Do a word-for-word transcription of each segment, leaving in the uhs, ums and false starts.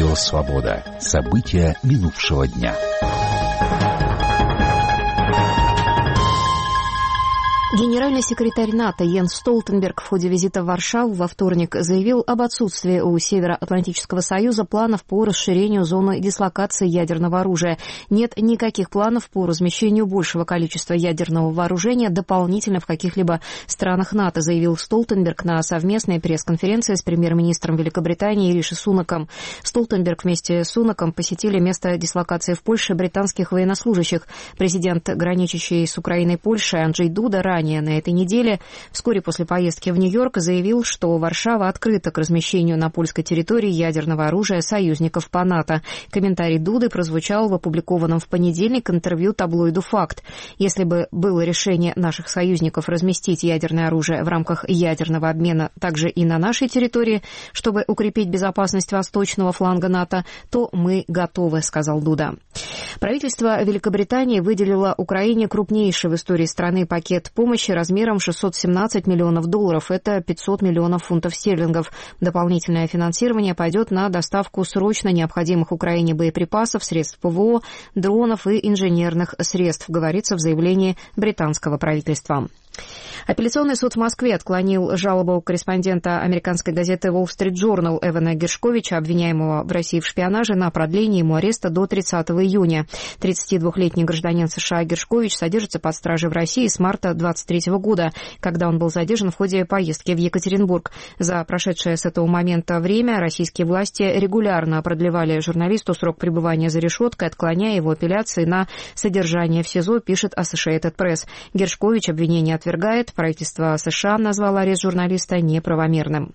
Радио «Свобода». События минувшего дня. Генеральный секретарь НАТО Йенс Столтенберг в ходе визита в Варшаву во вторник заявил об отсутствии у Североатлантического союза планов по расширению зоны дислокации ядерного оружия. Нет никаких планов по размещению большего количества ядерного вооружения дополнительно в каких-либо странах НАТО, заявил Столтенберг на совместной пресс-конференции с премьер-министром Великобритании Риши Сунаком. Столтенберг вместе с Сунаком посетили место дислокации в Польше британских военнослужащих. Президент, граничащий с Украиной Польши, Анджей Дуда, ранее на этой неделе, вскоре после поездки в Нью-Йорк, заявил, что Варшава открыта к размещению на польской территории ядерного оружия союзников по НАТО. Комментарий Дуды прозвучал в опубликованном в понедельник интервью таблоиду «Факт». Если бы было решение наших союзников разместить ядерное оружие в рамках ядерного обмена также и на нашей территории, чтобы укрепить безопасность восточного фланга НАТО, то мы готовы, сказал Дуда. Правительство Великобритании выделило Украине крупнейший в истории страны пакет помощи размером шестьсот семнадцать миллионов долларов. Это пятьсот миллионов фунтов стерлингов. Дополнительное финансирование пойдет на доставку срочно необходимых Украине боеприпасов, средств ПВО, дронов и инженерных средств, говорится в заявлении британского правительства. Апелляционный суд в Москве отклонил жалобу корреспондента американской газеты Wall Street Journal Эвана Гершковича, обвиняемого в России в шпионаже, на продление ему ареста до тридцатого июня. тридцатидвухлетний гражданин США Гершкович содержится под стражей в России с марта двадцать третьего года, когда он был задержан в ходе поездки в Екатеринбург. За прошедшее с этого момента время российские власти регулярно продлевали журналисту срок пребывания за решеткой, отклоняя его апелляции на содержание в СИЗО, пишет Associated Press. Гершкович обвинение отвергает. Правительство США назвало арест журналиста неправомерным.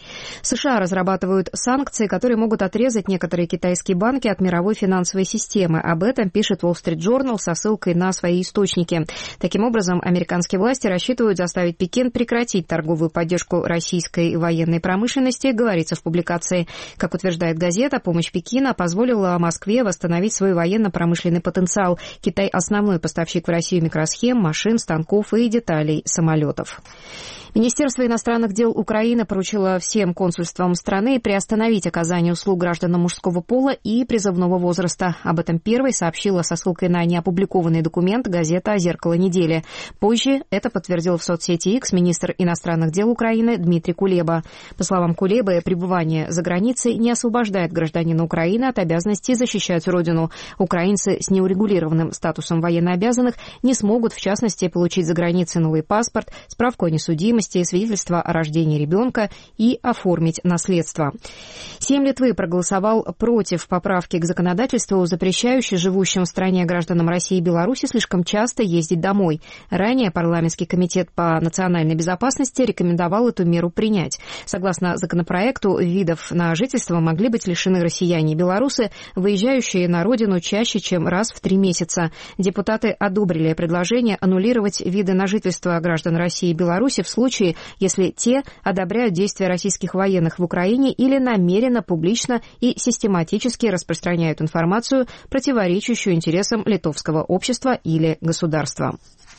США разрабатывают санкции, которые могут отрезать некоторые китайские банки от мировой финансовой системы. Об этом пишет Wall Street Journal со ссылкой на свои источники. Таким образом, американские власти рассчитывают заставить Пекин прекратить торговую поддержку российской военной промышленности, говорится в публикации. Как утверждает газета, помощь Пекина позволила Москве восстановить свой военно-промышленный потенциал. Китай – основной поставщик в Россию микросхем, машин, станков и деталей самолетов. Министерство иностранных дел Украины поручило всем консульствам страны приостановить оказание услуг гражданам мужского пола и призывного возраста. Об этом первой сообщила со ссылкой на неопубликованный документ газета «Зеркало недели». Позже это подтвердил в соцсети X министр иностранных дел Украины Дмитрий Кулеба. По словам Кулебы, пребывание за границей не освобождает гражданина Украины от обязанности защищать родину. Украинцы с неурегулированным статусом военнообязанных не смогут, в частности, получить за границей новый паспорт, справку о несудимости, свидетельство о рождении ребенка и оформить наследство. Сейм Литвы проголосовал против поправки к законодательству, запрещающей живущим в стране гражданам России и Беларуси слишком часто ездить домой. Ранее парламентский комитет по национальной безопасности рекомендовал эту меру принять. Согласно законопроекту, видов на жительство могли быть лишены россияне и белорусы, выезжающие на родину чаще, чем раз в три месяца. Депутаты одобрили предложение аннулировать виды на жительство граждан России и Беларуси в случае, если те одобряют действия российских военных в Украине или намеренно, публично и систематически распространяют информацию, противоречащую интересам литовского общества или государства.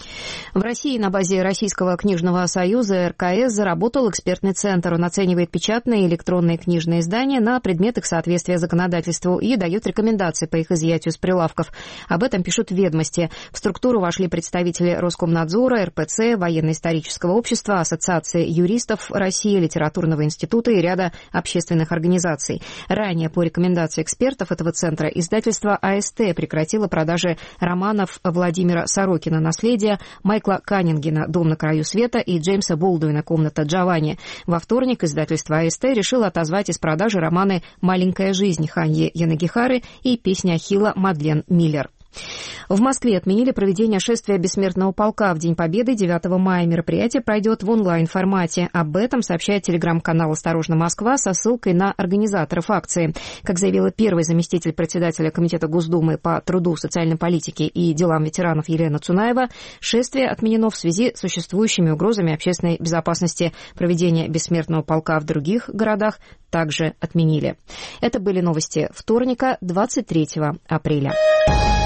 В России на базе Российского книжного союза эр ка эс заработал экспертный центр. Он оценивает печатные и электронные книжные издания на предмет их соответствия законодательству и дает рекомендации по их изъятию с прилавков. Об этом пишут в «Ведомости». В структуру вошли представители Роскомнадзора, эр пэ цэ, Военно-исторического общества, Ассоциации юристов России, Литературного института и ряда общественных организаций. Ранее по рекомендации экспертов этого центра издательство а эс тэ прекратило продажи романов Владимира Сорокина «Наследие», Майкла Каннингена «Дом на краю света» и Джеймса Болдуина «Комната Джованни». Во вторник издательство а эс тэ решило отозвать из продажи романы «Маленькая жизнь» Ханьи Янагихары и «Песня Ахилла» Мадлен Миллер. В Москве отменили проведение шествия Бессмертного полка в День Победы девятого мая. Мероприятие пройдет в онлайн-формате. Об этом сообщает телеграм-канал «Осторожно, Москва» со ссылкой на организаторов акции. Как заявила первый заместитель председателя Комитета Госдумы по труду, социальной политике и делам ветеранов Елена Цунаева, шествие отменено в связи с существующими угрозами общественной безопасности. Проведение Бессмертного полка в других городах также отменили. Это были новости вторника, двадцать третьего апреля.